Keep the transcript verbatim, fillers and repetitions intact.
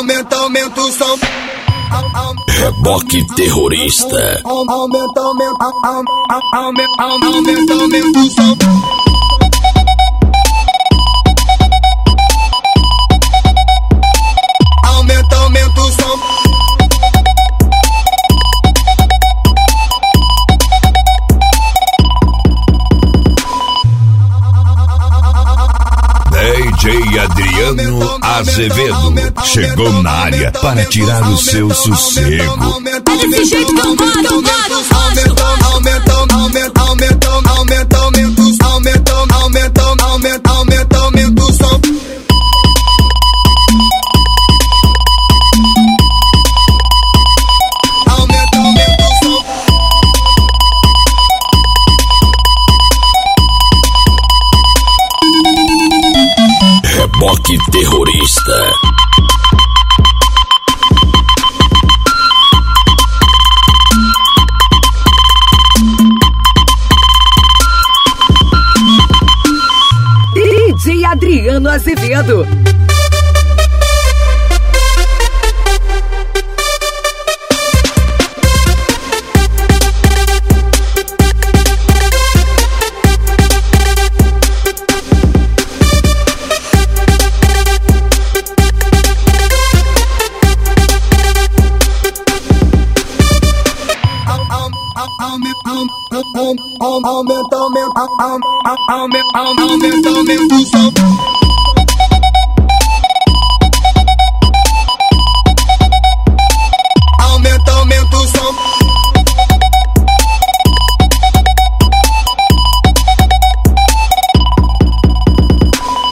Aumenta, aumenta o som. Reboque terrorista. Aumenta, aumenta, aumenta, aumenta, aumenta o som. Aumenta, aumenta o som. D J Adriano Azevedo chegou na área para tirar o seu sossego. É desse jeito que eu gosto, eu gosto, eu gosto. Aumenta, aumenta, aumenta, aumenta, aumenta o som. Aumenta, aumenta, aumenta, aumenta, aumenta o som. Aumenta, aumenta o som. Reboque terrorista. D J Adriano Azevedo. Aumenta, aumenta, aumenta, aumenta, aumenta o som.